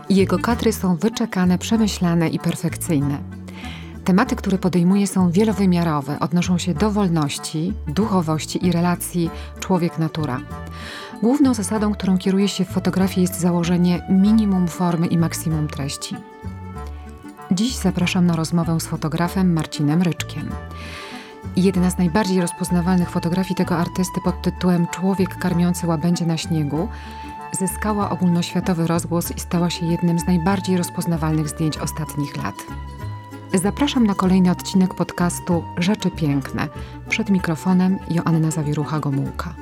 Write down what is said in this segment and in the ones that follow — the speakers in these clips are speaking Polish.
Jego kadry są wyczekane, przemyślane i perfekcyjne. Tematy, które podejmuje, są wielowymiarowe, odnoszą się do wolności, duchowości i relacji człowiek-natura. Główną zasadą, którą kieruje się w fotografii, jest założenie minimum formy i maksimum treści. Dziś zapraszam na rozmowę z fotografem Marcinem Ryczkiem. Jedna z najbardziej rozpoznawalnych fotografii tego artysty pod tytułem „Człowiek karmiący łabędzie na śniegu” zyskała ogólnoświatowy rozgłos i stała się jednym z najbardziej rozpoznawalnych zdjęć ostatnich lat. Zapraszam na kolejny odcinek podcastu Rzeczy Piękne. Przed mikrofonem Joanna Zawierucha-Gomułka.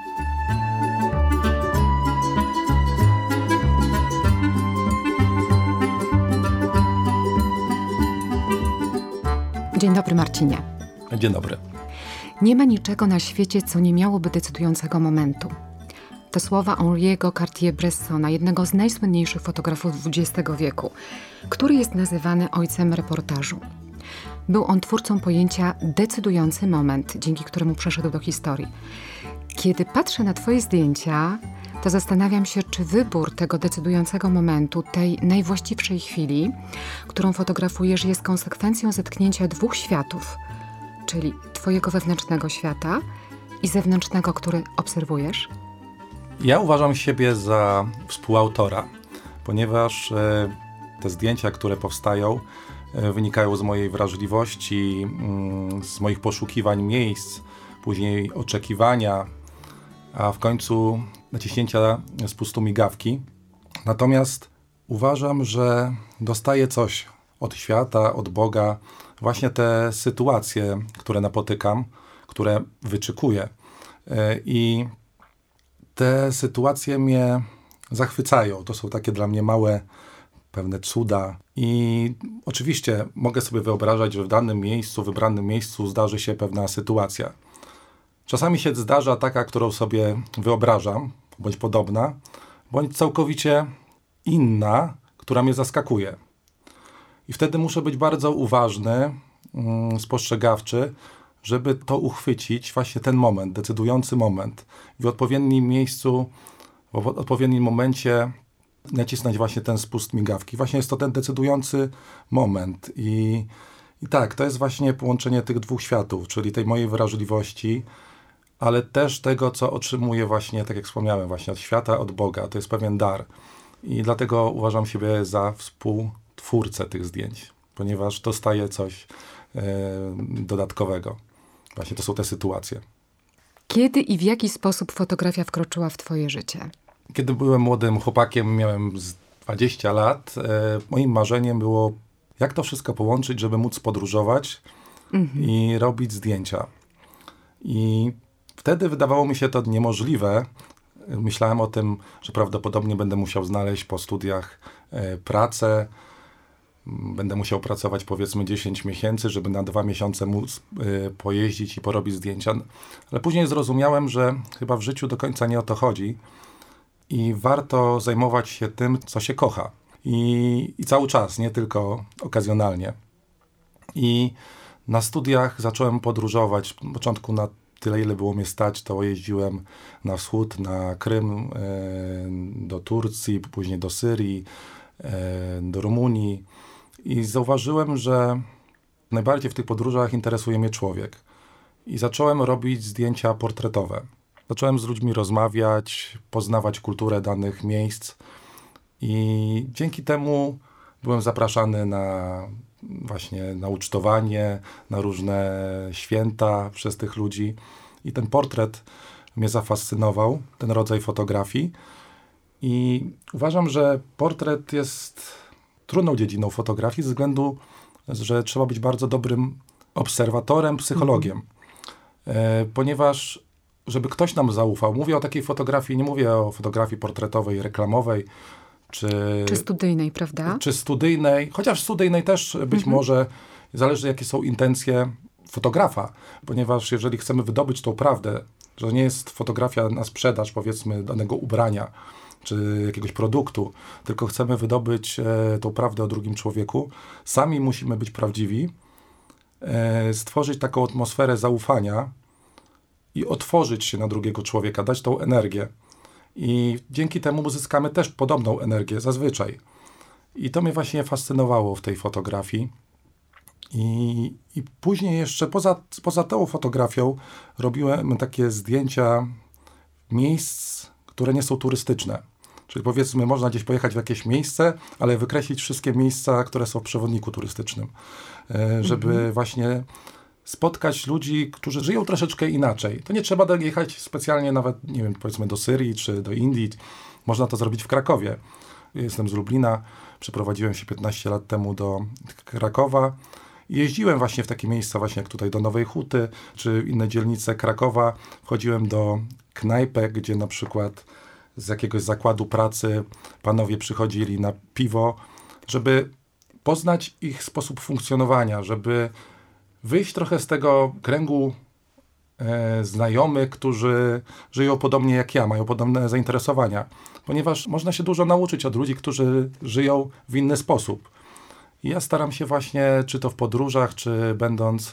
Dzień dobry, Marcinie. Dzień dobry. Nie ma niczego na świecie, co nie miałoby decydującego momentu. To słowa Henri'ego Cartier-Bressona, jednego z najsłynniejszych fotografów XX wieku, który jest nazywany ojcem reportażu. Był on twórcą pojęcia decydujący moment, dzięki któremu przeszedł do historii. Kiedy patrzę na twoje zdjęcia, to zastanawiam się, czy wybór tego decydującego momentu, tej najwłaściwszej chwili, którą fotografujesz, jest konsekwencją zetknięcia dwóch światów, czyli twojego wewnętrznego świata i zewnętrznego, który obserwujesz? Ja uważam siebie za współautora, ponieważ te zdjęcia, które powstają, wynikają z mojej wrażliwości, z moich poszukiwań miejsc, później oczekiwania, a w końcu naciśnięcia spustu migawki. Natomiast uważam, że dostaję coś od świata, od Boga, właśnie te sytuacje, które napotykam, które wyczekuję. I te sytuacje mnie zachwycają. To są takie dla mnie małe, pewne cuda. I oczywiście mogę sobie wyobrażać, że w danym miejscu, wybranym miejscu zdarzy się pewna sytuacja. Czasami się zdarza taka, którą sobie wyobrażam, bądź podobna, bądź całkowicie inna, która mnie zaskakuje. I wtedy muszę być bardzo uważny, spostrzegawczy, żeby to uchwycić, właśnie ten moment, decydujący moment. W odpowiednim miejscu, w odpowiednim momencie nacisnąć właśnie ten spust migawki. Właśnie jest to ten decydujący moment. I tak, to jest właśnie połączenie tych dwóch światów, czyli tej mojej wrażliwości, ale też tego, co otrzymuję właśnie, tak jak wspomniałem, właśnie od świata, od Boga. To jest pewien dar. I dlatego uważam siebie za współtwórcę tych zdjęć, ponieważ dostaję coś dodatkowego. Właśnie to są te sytuacje. Kiedy i w jaki sposób fotografia wkroczyła w twoje życie? Kiedy byłem młodym chłopakiem, miałem z 20 lat, moim marzeniem było, jak to wszystko połączyć, żeby móc podróżować i robić zdjęcia. I wtedy wydawało mi się to niemożliwe. Myślałem o tym, że prawdopodobnie będę musiał znaleźć po studiach pracę. Będę musiał pracować powiedzmy 10 miesięcy, żeby na 2 miesiące móc pojeździć i porobić zdjęcia. Ale później zrozumiałem, że chyba w życiu do końca nie o to chodzi i warto zajmować się tym, co się kocha. I cały czas, nie tylko okazjonalnie. I na studiach zacząłem podróżować. Na początku na tyle, ile było mnie stać, to jeździłem na wschód, na Krym, do Turcji, później do Syrii, do Rumunii. I zauważyłem, że najbardziej w tych podróżach interesuje mnie człowiek. I zacząłem robić zdjęcia portretowe. Zacząłem z ludźmi rozmawiać, poznawać kulturę danych miejsc. I dzięki temu byłem zapraszany na ucztowanie, na różne święta przez tych ludzi. I ten portret mnie zafascynował, ten rodzaj fotografii. I uważam, że portret jest trudną dziedziną fotografii, ze względu, że trzeba być bardzo dobrym obserwatorem, psychologiem. Ponieważ, żeby ktoś nam zaufał, mówię o takiej fotografii, nie mówię o fotografii portretowej, reklamowej, czy studyjnej, prawda? Czy studyjnej, chociaż studyjnej też być może, zależy jakie są intencje fotografa. Ponieważ jeżeli chcemy wydobyć tą prawdę, że nie jest fotografia na sprzedaż, powiedzmy, danego ubrania, czy jakiegoś produktu, tylko chcemy wydobyć tą prawdę o drugim człowieku, sami musimy być prawdziwi, stworzyć taką atmosferę zaufania i otworzyć się na drugiego człowieka, dać tą energię. I dzięki temu uzyskamy też podobną energię zazwyczaj. I to mnie właśnie fascynowało w tej fotografii. I później jeszcze poza tą fotografią robiłem takie zdjęcia miejsc, które nie są turystyczne. Czyli powiedzmy, można gdzieś pojechać w jakieś miejsce, ale wykreślić wszystkie miejsca, które są w przewodniku turystycznym. Żeby właśnie spotkać ludzi, którzy żyją troszeczkę inaczej. To nie trzeba jechać specjalnie nawet, nie wiem, powiedzmy do Syrii czy do Indii. Można to zrobić w Krakowie. Jestem z Lublina. Przeprowadziłem się 15 lat temu do Krakowa. Jeździłem właśnie w takie miejsca, właśnie jak tutaj do Nowej Huty, czy inne dzielnice Krakowa. Wchodziłem do knajpek, gdzie na przykład z jakiegoś zakładu pracy panowie przychodzili na piwo, żeby poznać ich sposób funkcjonowania, żeby wyjść trochę z tego kręgu znajomych, którzy żyją podobnie jak ja, mają podobne zainteresowania. Ponieważ można się dużo nauczyć od ludzi, którzy żyją w inny sposób. I ja staram się właśnie, czy to w podróżach, czy będąc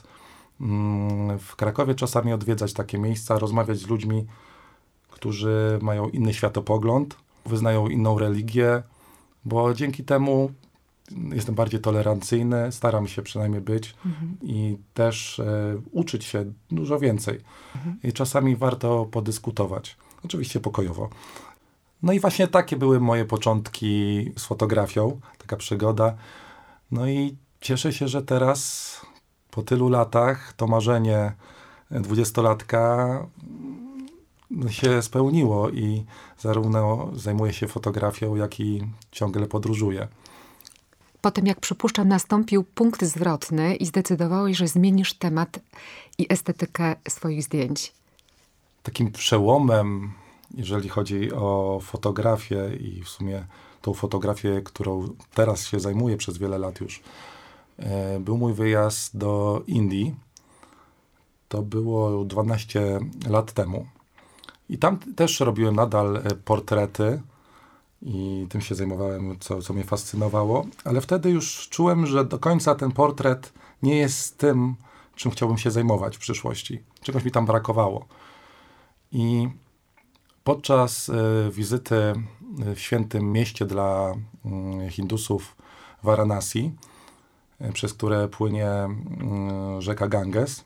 w Krakowie czasami odwiedzać takie miejsca, rozmawiać z ludźmi, którzy mają inny światopogląd, wyznają inną religię, bo dzięki temu jestem bardziej tolerancyjny, staram się przynajmniej być i też uczyć się dużo więcej. I czasami warto podyskutować, oczywiście pokojowo. No i właśnie takie były moje początki z fotografią, taka przygoda. No i cieszę się, że teraz po tylu latach to marzenie 20-latka się spełniło i zarówno zajmuję się fotografią, jak i ciągle podróżuję. Po tym, jak przypuszczam, nastąpił punkt zwrotny i zdecydowałeś, że zmienisz temat i estetykę swoich zdjęć. Takim przełomem, jeżeli chodzi o fotografię i w sumie tą fotografię, którą teraz się zajmuję przez wiele lat już, był mój wyjazd do Indii. To było 12 lat temu. I tam też robiłem nadal portrety i tym się zajmowałem, co mnie fascynowało, ale wtedy już czułem, że do końca ten portret nie jest tym, czym chciałbym się zajmować w przyszłości. Czegoś mi tam brakowało. I podczas wizyty w świętym mieście dla Hindusów Varanasi, przez które płynie rzeka Ganges,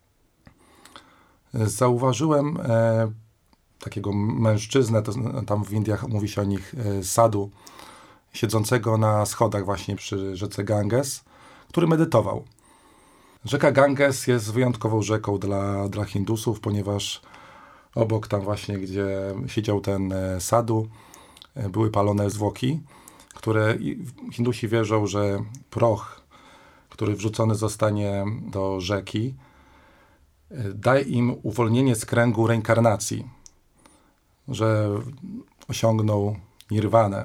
zauważyłem takiego mężczyznę, tam w Indiach mówi się o nich sadhu, siedzącego na schodach właśnie przy rzece Ganges, który medytował. Rzeka Ganges jest wyjątkową rzeką dla Hindusów, ponieważ obok tam właśnie, gdzie siedział ten sadhu, były palone zwłoki, które Hindusi wierzą, że proch, który wrzucony zostanie do rzeki, daje im uwolnienie z kręgu reinkarnacji, że osiągną nirwanę.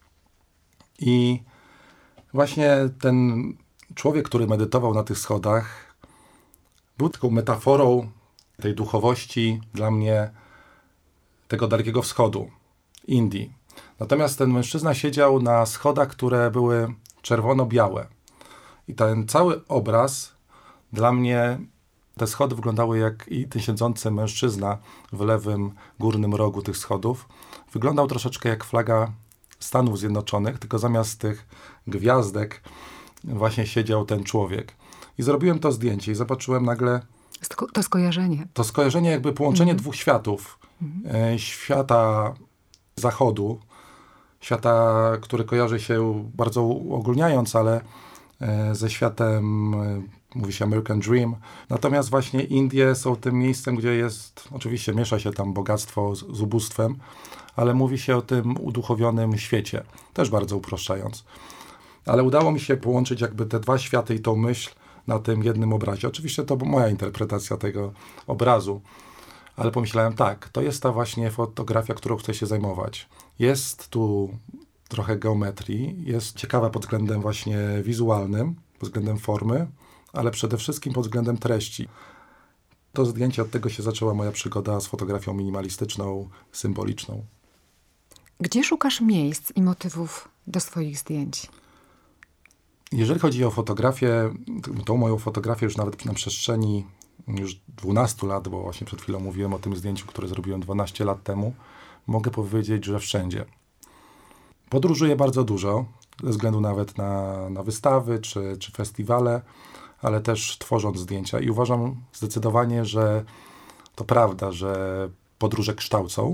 I właśnie ten człowiek, który medytował na tych schodach, był taką metaforą tej duchowości dla mnie tego Dalekiego Wschodu, Indii. Natomiast ten mężczyzna siedział na schodach, które były czerwono-białe. I ten cały obraz dla mnie, te schody wyglądały jak i ten siedzący mężczyzna w lewym górnym rogu tych schodów. Wyglądał troszeczkę jak flaga Stanów Zjednoczonych, tylko zamiast tych gwiazdek właśnie siedział ten człowiek. I zrobiłem to zdjęcie i zobaczyłem nagle To skojarzenie. To skojarzenie, jakby połączenie dwóch światów. Świata zachodu, świata, który kojarzy się bardzo uogólniając, ale ze światem, mówi się American Dream. Natomiast właśnie Indie są tym miejscem, gdzie jest, oczywiście miesza się tam bogactwo z ubóstwem, ale mówi się o tym uduchowionym świecie, też bardzo uproszczając. Ale udało mi się połączyć jakby te dwa światy i tą myśl na tym jednym obrazie. Oczywiście to była moja interpretacja tego obrazu, ale pomyślałem tak, to jest ta właśnie fotografia, którą chcę się zajmować. Jest tu trochę geometrii, jest ciekawa pod względem właśnie wizualnym, pod względem formy, ale przede wszystkim pod względem treści. To zdjęcie, od tego się zaczęła moja przygoda z fotografią minimalistyczną, symboliczną. Gdzie szukasz miejsc i motywów do swoich zdjęć? Jeżeli chodzi o fotografię, tą moją fotografię już nawet na przestrzeni już 12 lat, bo właśnie przed chwilą mówiłem o tym zdjęciu, które zrobiłem 12 lat temu, mogę powiedzieć, że wszędzie. Podróżuję bardzo dużo, ze względu nawet na wystawy czy festiwale, ale też tworząc zdjęcia. I uważam zdecydowanie, że to prawda, że podróże kształcą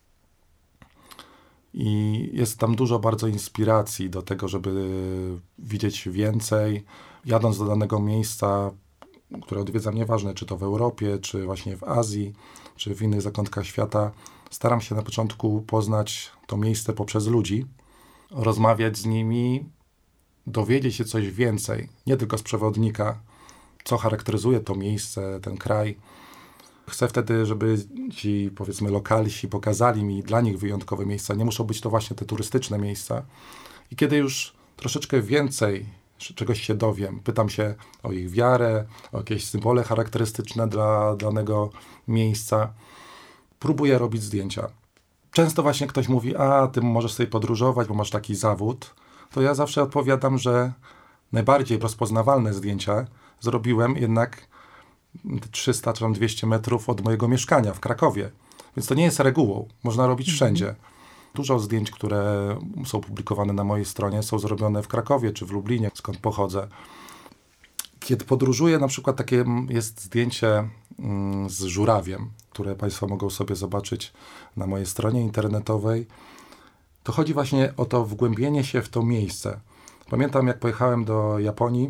i jest tam dużo bardzo inspiracji do tego, żeby widzieć więcej. Jadąc do danego miejsca, które odwiedzam, nieważne czy to w Europie, czy właśnie w Azji, czy w innych zakątkach świata, staram się na początku poznać to miejsce poprzez ludzi, rozmawiać z nimi, dowiedzieć się coś więcej, nie tylko z przewodnika, co charakteryzuje to miejsce, ten kraj. Chcę wtedy, żeby ci, powiedzmy, lokalsi pokazali mi dla nich wyjątkowe miejsca. Nie muszą być to właśnie te turystyczne miejsca. I kiedy już troszeczkę więcej czegoś się dowiem, pytam się o ich wiarę, o jakieś symbole charakterystyczne dla danego miejsca, próbuję robić zdjęcia. Często właśnie ktoś mówi, ty możesz sobie podróżować, bo masz taki zawód. To ja zawsze odpowiadam, że najbardziej rozpoznawalne zdjęcia zrobiłem jednak 300 czy 200 metrów od mojego mieszkania w Krakowie. Więc to nie jest regułą. Można robić wszędzie. Dużo zdjęć, które są publikowane na mojej stronie, są zrobione w Krakowie czy w Lublinie, skąd pochodzę. Kiedy podróżuję, na przykład takie jest zdjęcie z żurawiem, które Państwo mogą sobie zobaczyć na mojej stronie internetowej. To chodzi właśnie o to wgłębienie się w to miejsce. Pamiętam, jak pojechałem do Japonii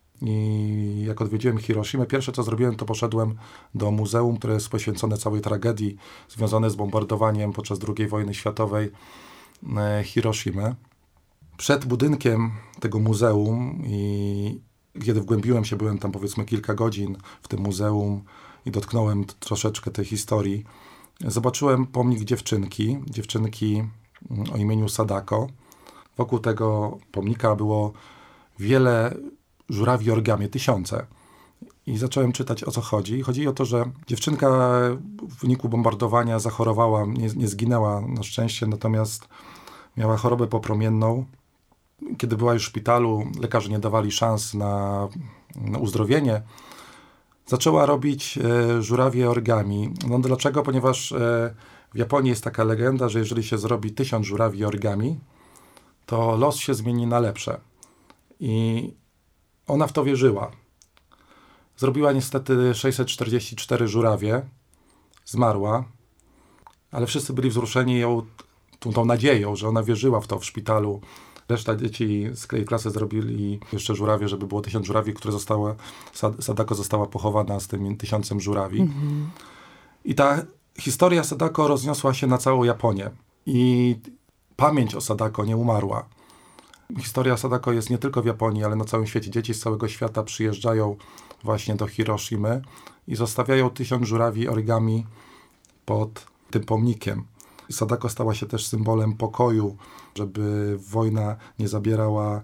i jak odwiedziłem Hiroshimę, pierwsze co zrobiłem, to poszedłem do muzeum, które jest poświęcone całej tragedii związanej z bombardowaniem podczas II wojny światowej Hiroshimy. Przed budynkiem tego muzeum i kiedy wgłębiłem się, byłem tam powiedzmy kilka godzin w tym muzeum i dotknąłem troszeczkę tej historii, zobaczyłem pomnik dziewczynki o imieniu Sadako. Wokół tego pomnika było wiele żurawi origami, tysiące. I zacząłem czytać, o co chodzi. Chodzi o to, że dziewczynka w wyniku bombardowania zachorowała, nie zginęła na szczęście, natomiast miała chorobę popromienną. Kiedy była już w szpitalu, lekarze nie dawali szans na uzdrowienie. Zaczęła robić żurawie origami. No dlaczego? Ponieważ w Japonii jest taka legenda, że jeżeli się zrobi 1000 żurawi origami, to los się zmieni na lepsze. I ona w to wierzyła. Zrobiła niestety 644 żurawie, zmarła, ale wszyscy byli wzruszeni tą nadzieją, że ona wierzyła w to w szpitalu. Reszta dzieci z tej klasy zrobili jeszcze żurawie, żeby było 1000 żurawi, które Sadako została pochowana z tym 1000 żurawi. I ta historia Sadako rozniosła się na całą Japonię. I pamięć o Sadako nie umarła. Historia Sadako jest nie tylko w Japonii, ale na całym świecie. Dzieci z całego świata przyjeżdżają właśnie do Hiroshimy i zostawiają 1000 żurawi origami pod tym pomnikiem. Sadako stała się też symbolem pokoju, żeby wojna nie zabierała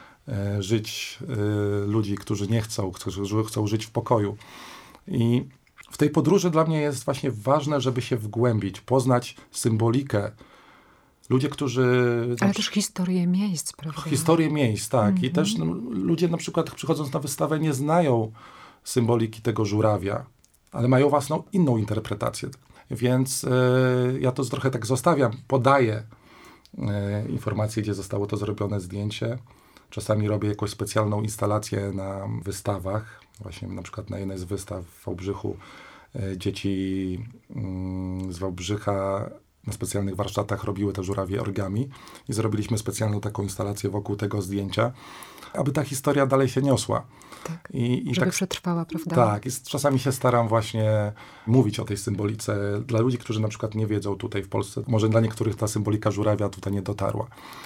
żyć ludzi, którzy nie chcą, którzy chcą żyć w pokoju. I w tej podróży dla mnie jest właśnie ważne, żeby się wgłębić, poznać symbolikę. Ludzie, którzy... Ale też historię miejsc, prawda? Historię miejsc, tak. I też ludzie na przykład przychodząc na wystawę nie znają symboliki tego żurawia, ale mają własną inną interpretację. Więc ja to trochę tak zostawiam, podaję informacje, gdzie zostało to zrobione zdjęcie. Czasami robię jakąś specjalną instalację na wystawach. Właśnie na przykład na jednej z wystaw w Wałbrzychu dzieci z Wałbrzycha na specjalnych warsztatach robiły te żurawie origami i zrobiliśmy specjalną taką instalację wokół tego zdjęcia, aby ta historia dalej się niosła. Tak, I żeby tak, przetrwała, prawda? Tak, i czasami się staram właśnie mówić o tej symbolice dla ludzi, którzy na przykład nie wiedzą tutaj w Polsce. Może dla niektórych ta symbolika żurawia tutaj nie dotarła.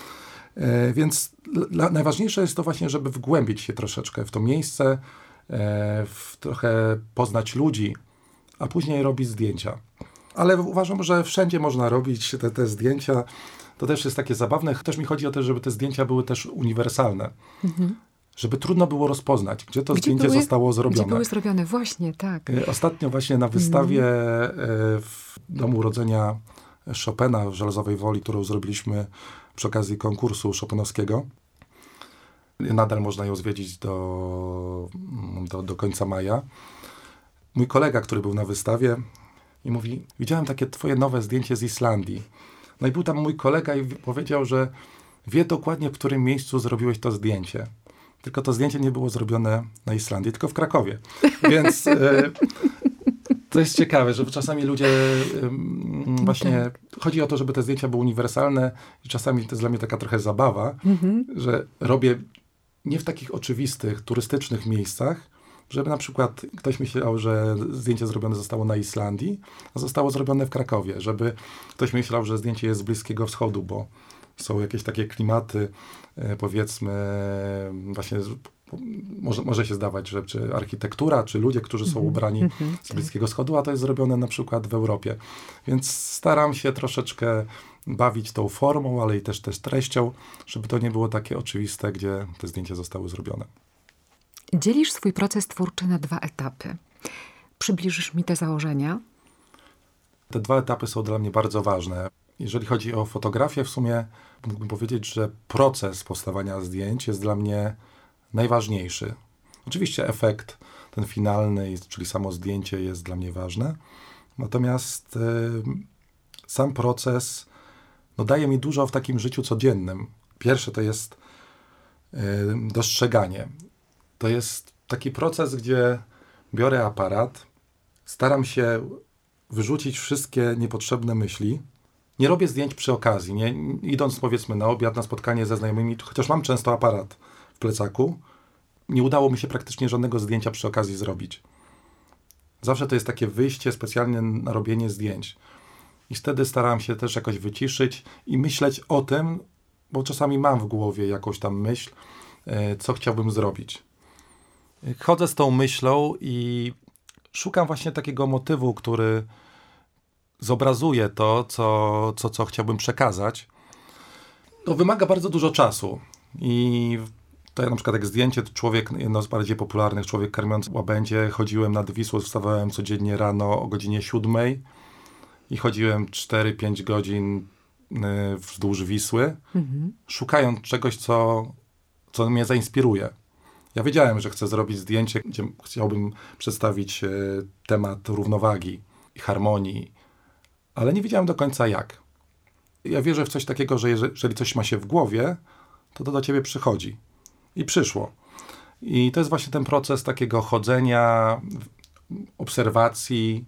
Więc najważniejsze jest to właśnie, żeby wgłębić się troszeczkę w to miejsce, trochę poznać ludzi, a później robić zdjęcia. Ale uważam, że wszędzie można robić te zdjęcia. To też jest takie zabawne. Też mi chodzi o to, żeby te zdjęcia były też uniwersalne. Żeby trudno było rozpoznać, gdzie to zdjęcie zostało zrobione. Gdzie były zrobione, właśnie, tak. Ostatnio właśnie na wystawie w Domu Urodzenia Chopina w Żelazowej Woli, którą zrobiliśmy przy okazji konkursu chopinowskiego. Nadal można ją zwiedzić do końca maja. Mój kolega, który był na wystawie i mówi, widziałem takie twoje nowe zdjęcie z Islandii. No i był tam mój kolega i powiedział, że wie dokładnie, w którym miejscu zrobiłeś to zdjęcie. Tylko to zdjęcie nie było zrobione na Islandii, tylko w Krakowie. Więc to jest ciekawe, że czasami ludzie właśnie... Chodzi o to, żeby te zdjęcia były uniwersalne i czasami to jest dla mnie taka trochę zabawa, że robię nie w takich oczywistych, turystycznych miejscach, żeby na przykład ktoś myślał, że zdjęcie zrobione zostało na Islandii, a zostało zrobione w Krakowie. Żeby ktoś myślał, że zdjęcie jest z Bliskiego Wschodu, bo są jakieś takie klimaty, powiedzmy, właśnie może się zdawać, że czy architektura, czy ludzie, którzy są ubrani z Bliskiego Wschodu, a to jest zrobione na przykład w Europie. Więc staram się troszeczkę bawić tą formą, ale i też treścią, żeby to nie było takie oczywiste, gdzie te zdjęcia zostały zrobione. Dzielisz swój proces twórczy na 2 etapy. Przybliżysz mi te założenia? Te 2 etapy są dla mnie bardzo ważne. Jeżeli chodzi o fotografię, w sumie mógłbym powiedzieć, że proces powstawania zdjęć jest dla mnie najważniejszy. Oczywiście efekt, ten finalny, czyli samo zdjęcie jest dla mnie ważne. Natomiast sam proces daje mi dużo w takim życiu codziennym. Pierwsze to jest dostrzeganie. To jest taki proces, gdzie biorę aparat, staram się wyrzucić wszystkie niepotrzebne myśli. Nie robię zdjęć przy okazji, nie idąc powiedzmy na obiad, na spotkanie ze znajomymi, chociaż mam często aparat w plecaku, nie udało mi się praktycznie żadnego zdjęcia przy okazji zrobić. Zawsze to jest takie wyjście specjalnie na robienie zdjęć. I wtedy staram się też jakoś wyciszyć i myśleć o tym, bo czasami mam w głowie jakąś tam myśl, co chciałbym zrobić. Chodzę z tą myślą i szukam właśnie takiego motywu, który zobrazuje to, co chciałbym przekazać. To wymaga bardzo dużo czasu. I to na przykład jak zdjęcie, to człowiek, jedno z bardziej popularnych, człowiek karmiący łabędzie. Chodziłem nad Wisłą, wstawałem codziennie rano o godzinie 7 i chodziłem 4-5 godzin wzdłuż Wisły, szukając czegoś, co mnie zainspiruje. Ja wiedziałem, że chcę zrobić zdjęcie, gdzie chciałbym przedstawić temat równowagi i harmonii, ale nie wiedziałem do końca jak. Ja wierzę w coś takiego, że jeżeli coś ma się w głowie, to do ciebie przychodzi. I przyszło. I to jest właśnie ten proces takiego chodzenia, obserwacji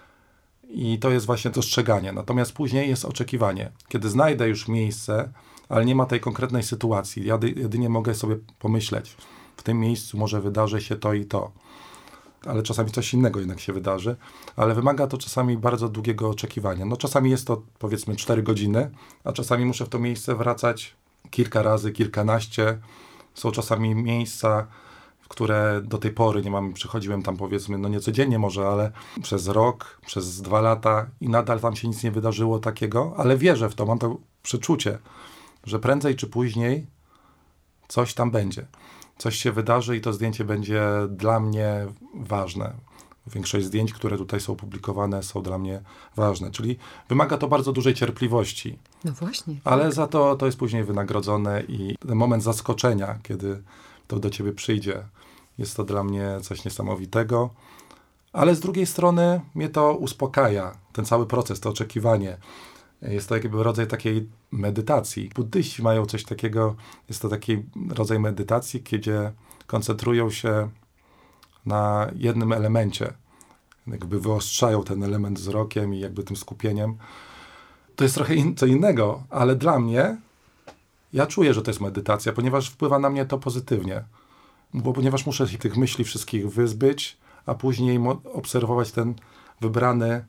i to jest właśnie dostrzeganie. Natomiast później jest oczekiwanie. Kiedy znajdę już miejsce, ale nie ma tej konkretnej sytuacji, ja jedynie mogę sobie pomyśleć, w tym miejscu może wydarzy się to i to. Ale czasami coś innego jednak się wydarzy, ale wymaga to czasami bardzo długiego oczekiwania. Czasami jest to powiedzmy 4 godziny, a czasami muszę w to miejsce wracać kilka razy, kilkanaście. Są czasami miejsca, w które do tej pory nie mam, przychodziłem tam powiedzmy, nie codziennie może, ale przez rok, przez 2 lata i nadal tam się nic nie wydarzyło takiego, ale wierzę w to, mam to przeczucie, że prędzej czy później coś tam będzie. Coś się wydarzy i to zdjęcie będzie dla mnie ważne. Większość zdjęć, które tutaj są publikowane, są dla mnie ważne. Czyli wymaga to bardzo dużej cierpliwości. No właśnie. Ale za to jest później wynagrodzone i ten moment zaskoczenia, kiedy to do ciebie przyjdzie, jest to dla mnie coś niesamowitego. Ale z drugiej strony mnie to uspokaja, ten cały proces, to oczekiwanie. Jest to jakby rodzaj takiej medytacji. Buddyści mają coś takiego, jest to taki rodzaj medytacji, gdzie koncentrują się na jednym elemencie. Jakby wyostrzają ten element wzrokiem i jakby tym skupieniem. To jest trochę co innego, ale dla mnie, ja czuję, że to jest medytacja, ponieważ wpływa na mnie to pozytywnie. Ponieważ muszę się tych myśli wszystkich wyzbyć, a później obserwować ten wybrany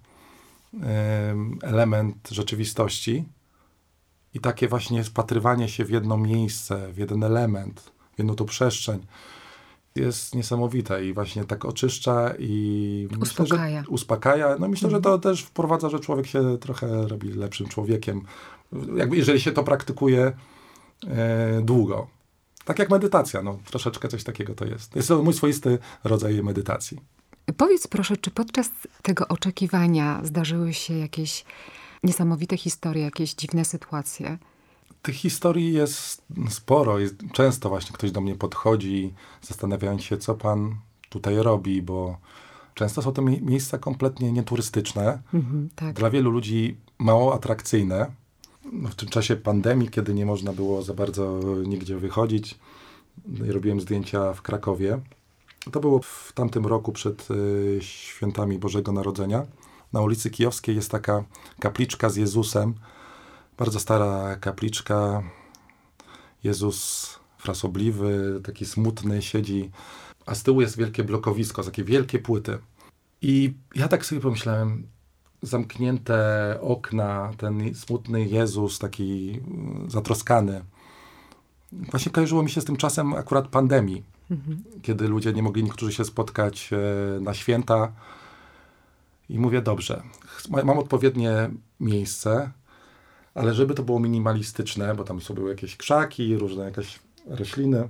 element rzeczywistości i takie właśnie wpatrywanie się w jedno miejsce, w jeden element, w jedną tą przestrzeń jest niesamowite i właśnie tak oczyszcza i uspokaja. Myślę, że uspokaja. Myślę, że to też wprowadza, że człowiek się trochę robi lepszym człowiekiem, jeżeli się to praktykuje długo. Tak jak medytacja, troszeczkę coś takiego to jest. To jest mój swoisty rodzaj medytacji. Powiedz proszę, czy podczas tego oczekiwania zdarzyły się jakieś niesamowite historie, jakieś dziwne sytuacje? Tych historii jest sporo. Często właśnie ktoś do mnie podchodzi, zastanawiając się, co pan tutaj robi, bo często są to miejsca kompletnie nieturystyczne. Tak. Dla wielu ludzi mało atrakcyjne. w tym czasie pandemii, kiedy nie można było za bardzo nigdzie wychodzić, robiłem zdjęcia w Krakowie. To było w tamtym roku przed świętami Bożego Narodzenia. Na ulicy Kijowskiej jest taka kapliczka z Jezusem. Bardzo stara kapliczka. Jezus frasobliwy, taki smutny, siedzi. A z tyłu jest wielkie blokowisko, takie wielkie płyty. I ja tak sobie pomyślałem, zamknięte okna, ten smutny Jezus, taki zatroskany. Właśnie kojarzyło mi się z tym czasem akurat pandemii, kiedy ludzie nie mogli niektórzy się spotkać na święta. I mówię, dobrze, mam odpowiednie miejsce, ale żeby to było minimalistyczne, bo tam są były jakieś krzaki, różne jakieś rośliny,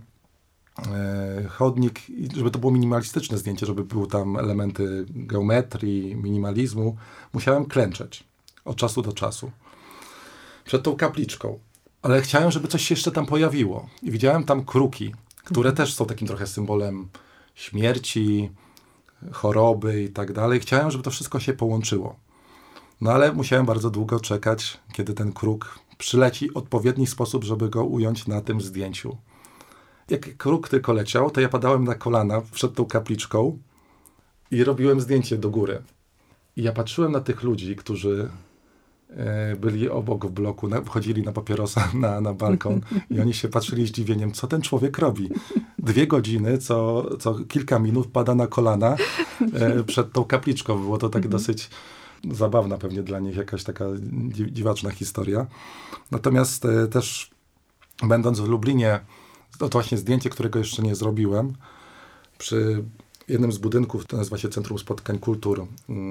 chodnik, i żeby to było minimalistyczne zdjęcie, żeby były tam elementy geometrii, minimalizmu, musiałem klęczeć od czasu do czasu przed tą kapliczką. Ale chciałem, żeby coś się jeszcze tam pojawiło. I widziałem tam kruki, które też są takim trochę symbolem śmierci, choroby i tak dalej. Chciałem, żeby to wszystko się połączyło. No ale musiałem bardzo długo czekać, kiedy ten kruk przyleci w odpowiedni sposób, żeby go ująć na tym zdjęciu. Jak kruk tylko leciał, to ja padałem na kolana przed tą kapliczką i robiłem zdjęcie do góry. I ja patrzyłem na tych ludzi, którzy byli obok w bloku, wchodzili na papierosa na balkon i oni się patrzyli z zdziwieniem, co ten człowiek robi. 2 godziny, co kilka minut pada na kolana przed tą kapliczką. Było to tak dosyć zabawna pewnie dla nich, jakaś taka dziwaczna historia. Natomiast też będąc w Lublinie, to właśnie zdjęcie, którego jeszcze nie zrobiłem, przy jednym z budynków, to nazywa się Centrum Spotkań Kultur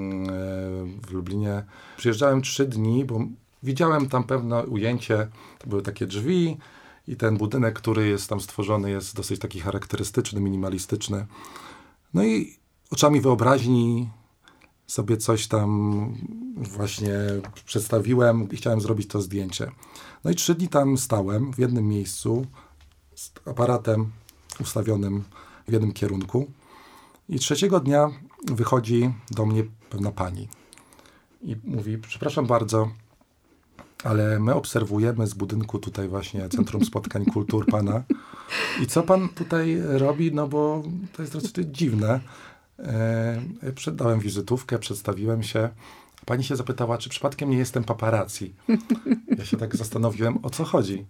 w Lublinie. Przyjeżdżałem 3 dni, bo widziałem tam pewne ujęcie, to były takie drzwi i ten budynek, który jest tam stworzony, jest dosyć taki charakterystyczny, minimalistyczny. No i oczami wyobraźni sobie coś tam właśnie przedstawiłem i chciałem zrobić to zdjęcie. No i 3 dni tam stałem w jednym miejscu z aparatem ustawionym w jednym kierunku. I 3 dnia wychodzi do mnie pewna pani i mówi, przepraszam bardzo, ale my obserwujemy z budynku tutaj właśnie Centrum Spotkań Kultur pana. I co pan tutaj robi? No bo to jest dosyć dziwne. Dałem wizytówkę, przedstawiłem się. Pani się zapytała, czy przypadkiem nie jestem paparazzi. Ja się tak zastanowiłem, o co chodzi.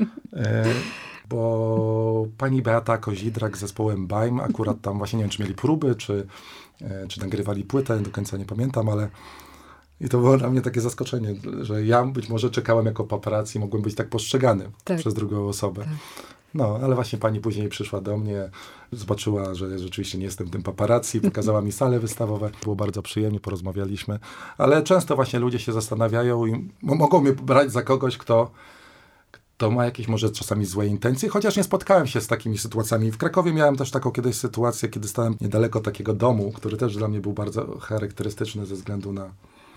Bo pani Beata Kozidrak z zespołem BAIM, akurat tam właśnie nie wiem, czy mieli próby, czy nagrywali płytę, do końca nie pamiętam, ale i to było dla mnie takie zaskoczenie, że ja być może czekałem jako paparazzi, mogłem być tak postrzegany przez drugą osobę. Tak. No, ale właśnie pani później przyszła do mnie, zobaczyła, że rzeczywiście nie jestem tym paparazzi, pokazała mi sale wystawowe. Było bardzo przyjemnie, porozmawialiśmy, ale często właśnie ludzie się zastanawiają i mogą mnie brać za kogoś, kto ma jakieś może czasami złe intencje, chociaż nie spotkałem się z takimi sytuacjami. W Krakowie miałem też taką kiedyś sytuację, kiedy stałem niedaleko takiego domu, który też dla mnie był bardzo charakterystyczny ze względu na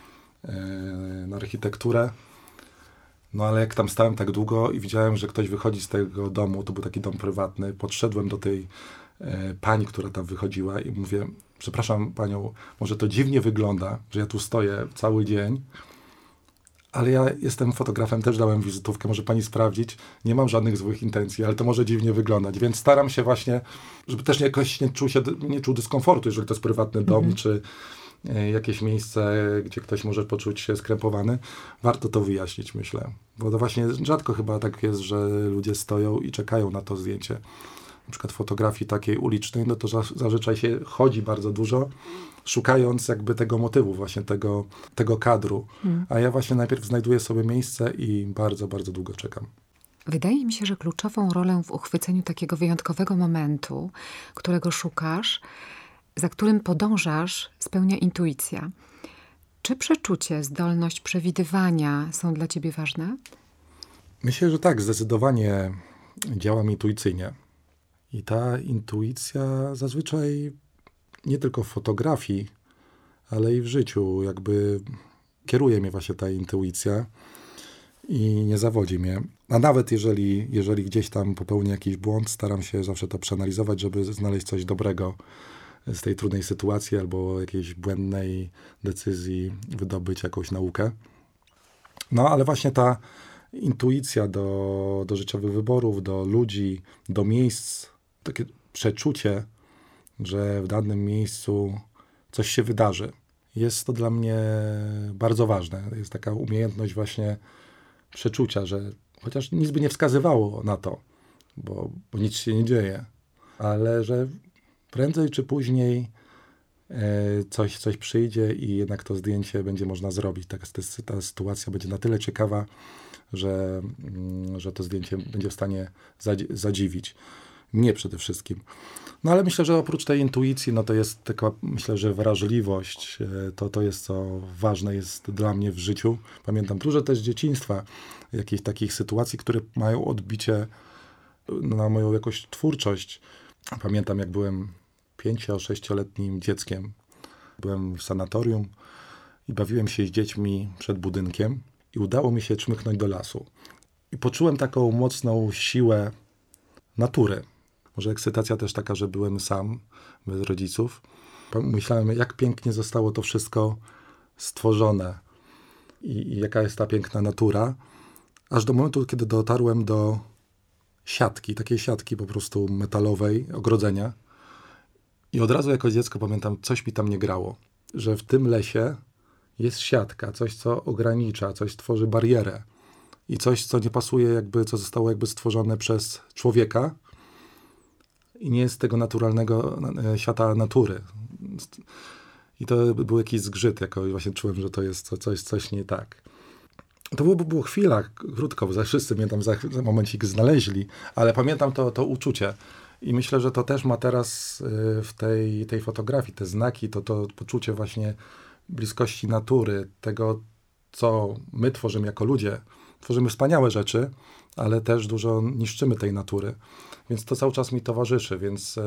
architekturę. No ale jak tam stałem tak długo i widziałem, że ktoś wychodzi z tego domu, to był taki dom prywatny, podszedłem do tej pani, która tam wychodziła i mówię, przepraszam panią, może to dziwnie wygląda, że ja tu stoję cały dzień, ale ja jestem fotografem, też dałem wizytówkę, może pani sprawdzić, nie mam żadnych złych intencji, ale to może dziwnie wyglądać, więc staram się właśnie, żeby też jakoś nie czuł dyskomfortu, jeżeli to jest prywatny dom, czy jakieś miejsce, gdzie ktoś może poczuć się skrępowany. Warto to wyjaśnić, myślę. Bo to właśnie rzadko chyba tak jest, że ludzie stoją i czekają na to zdjęcie. Na przykład fotografii takiej ulicznej, no to zazwyczaj się chodzi bardzo dużo, szukając jakby tego motywu, właśnie tego kadru. A ja właśnie najpierw znajduję sobie miejsce i bardzo, bardzo długo czekam. Wydaje mi się, że kluczową rolę w uchwyceniu takiego wyjątkowego momentu, którego szukasz, za którym podążasz, spełnia intuicja. Czy przeczucie, zdolność przewidywania są dla ciebie ważne? Myślę, że tak, zdecydowanie działam intuicyjnie. I ta intuicja zazwyczaj nie tylko w fotografii, ale i w życiu jakby kieruje mnie właśnie ta intuicja i nie zawodzi mnie. A nawet jeżeli gdzieś tam popełnię jakiś błąd, staram się zawsze to przeanalizować, żeby znaleźć coś dobrego z tej trudnej sytuacji albo jakiejś błędnej decyzji wydobyć jakąś naukę. No, ale właśnie ta intuicja do życiowych wyborów, do ludzi, do miejsc, takie przeczucie, że w danym miejscu coś się wydarzy. Jest to dla mnie bardzo ważne. Jest taka umiejętność właśnie przeczucia, że chociaż nic by nie wskazywało na to, bo nic się nie dzieje, ale że prędzej czy później coś przyjdzie i jednak to zdjęcie będzie można zrobić. Ta sytuacja będzie na tyle ciekawa, że to zdjęcie będzie w stanie zadziwić. Mnie przede wszystkim. No ale myślę, że oprócz tej intuicji, no to jest taka, myślę, że wrażliwość, to jest co ważne jest dla mnie w życiu. Pamiętam dużo też z dzieciństwa, jakichś takich sytuacji, które mają odbicie na moją jakąś twórczość. Pamiętam, jak byłem 5-6-letnim dzieckiem. Byłem w sanatorium i bawiłem się z dziećmi przed budynkiem i udało mi się czmychnąć do lasu. I poczułem taką mocną siłę natury. Może ekscytacja też taka, że byłem sam, bez rodziców. Myślałem, jak pięknie zostało to wszystko stworzone i jaka jest ta piękna natura. Aż do momentu, kiedy dotarłem do siatki, takiej siatki po prostu metalowej, ogrodzenia. I od razu jako dziecko pamiętam, coś mi tam nie grało. Że w tym lesie jest siatka, coś co ogranicza, coś tworzy barierę. I coś, co nie pasuje, co zostało stworzone przez człowieka. I nie jest tego naturalnego świata natury. I to był jakiś zgrzyt, właśnie czułem, że to jest coś nie tak. To było chwila, krótko, wszyscy mnie tam za momencik znaleźli, ale pamiętam to uczucie. I myślę, że to też ma teraz w tej fotografii, te znaki, to poczucie właśnie bliskości natury, tego, co my tworzymy jako ludzie. Tworzymy wspaniałe rzeczy, ale też dużo niszczymy tej natury. Więc to cały czas mi towarzyszy, więc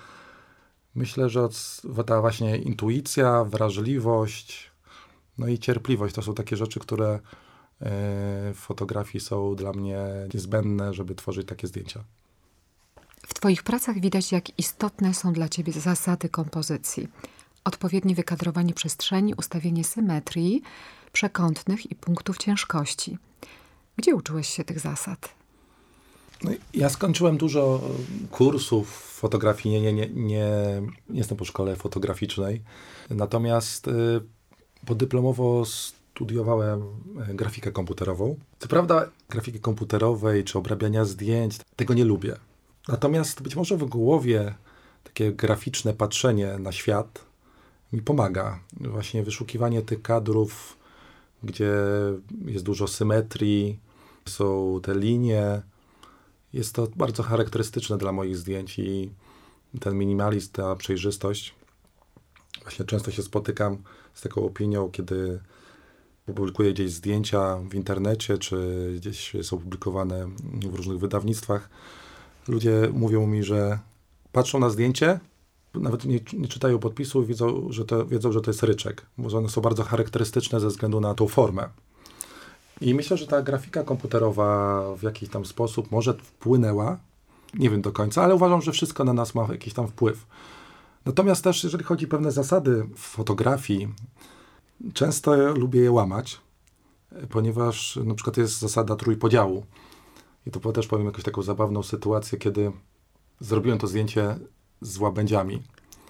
myślę, że ta właśnie intuicja, wrażliwość, no i cierpliwość to są takie rzeczy, które w fotografii są dla mnie niezbędne, żeby tworzyć takie zdjęcia. W twoich pracach widać, jak istotne są dla ciebie zasady kompozycji. Odpowiednie wykadrowanie przestrzeni, ustawienie symetrii, przekątnych i punktów ciężkości. Gdzie uczyłeś się tych zasad? No, ja skończyłem dużo kursów fotografii, nie jestem po szkole fotograficznej, natomiast podyplomowo studiowałem grafikę komputerową. Co prawda grafiki komputerowej czy obrabiania zdjęć, tego nie lubię. Natomiast być może w głowie takie graficzne patrzenie na świat mi pomaga. Właśnie wyszukiwanie tych kadrów, gdzie jest dużo symetrii, są te linie. Jest to bardzo charakterystyczne dla moich zdjęć i ten minimalizm, ta przejrzystość. Właśnie często się spotykam z taką opinią, kiedy publikuję gdzieś zdjęcia w internecie, czy gdzieś są publikowane w różnych wydawnictwach. Ludzie mówią mi, że patrzą na zdjęcie, nawet nie czytają podpisu, wiedzą, że to jest ryczek, bo one są bardzo charakterystyczne ze względu na tą formę. I myślę, że ta grafika komputerowa w jakiś tam sposób może wpłynęła, nie wiem do końca, ale uważam, że wszystko na nas ma jakiś tam wpływ. Natomiast też, jeżeli chodzi o pewne zasady w fotografii, często lubię je łamać, ponieważ na przykład jest zasada trójpodziału. I to też powiem jakąś taką zabawną sytuację, kiedy zrobiłem to zdjęcie z łabędziami,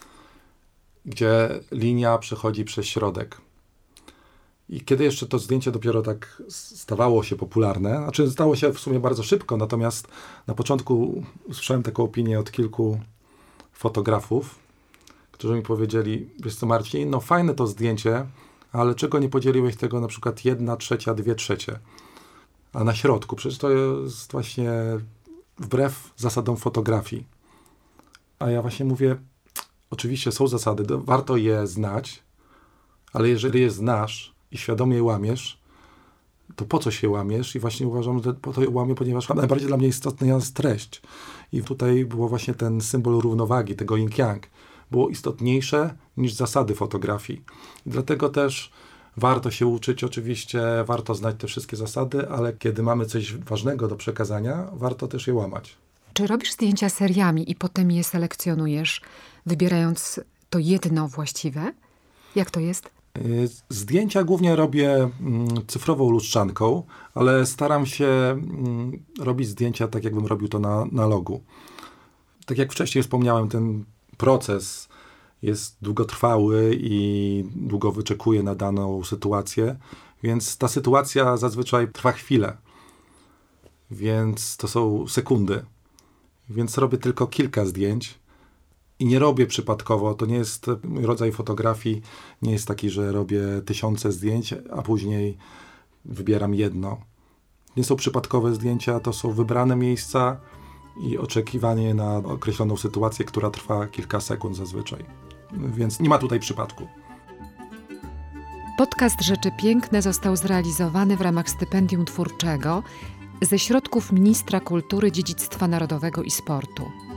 gdzie linia przechodzi przez środek. I kiedy jeszcze to zdjęcie dopiero tak stawało się popularne, znaczy stało się w sumie bardzo szybko, natomiast na początku usłyszałem taką opinię od kilku fotografów, którzy mi powiedzieli, wiesz co Marcin, no fajne to zdjęcie, ale czego nie podzieliłeś tego na przykład 1/3, 2/3? A na środku, przecież to jest właśnie wbrew zasadom fotografii. A ja właśnie mówię, oczywiście są zasady, warto je znać, ale jeżeli je znasz i świadomie je łamiesz, to po co się łamiesz? I właśnie uważam, że po to je łamię, ponieważ najbardziej dla mnie istotna jest treść. I tutaj było właśnie ten symbol równowagi, tego yin-yang. Było istotniejsze niż zasady fotografii. I dlatego też warto się uczyć, oczywiście, warto znać te wszystkie zasady, ale kiedy mamy coś ważnego do przekazania, warto też je łamać. Czy robisz zdjęcia seriami i potem je selekcjonujesz, wybierając to jedno właściwe? Jak to jest? Zdjęcia głównie robię cyfrową lustrzanką, ale staram się robić zdjęcia tak, jakbym robił to na logu. Tak jak wcześniej wspomniałem, ten proces jest długotrwały i długo wyczekuje na daną sytuację, więc ta sytuacja zazwyczaj trwa chwilę, więc to są sekundy. Więc robię tylko kilka zdjęć i nie robię przypadkowo. To nie jest rodzaj fotografii, nie jest taki, że robię tysiące zdjęć, a później wybieram jedno. Nie są przypadkowe zdjęcia, to są wybrane miejsca i oczekiwanie na określoną sytuację, która trwa kilka sekund zazwyczaj. Więc nie ma tutaj przypadku. Podcast Rzeczy Piękne został zrealizowany w ramach stypendium twórczego ze środków Ministra Kultury, Dziedzictwa Narodowego i Sportu.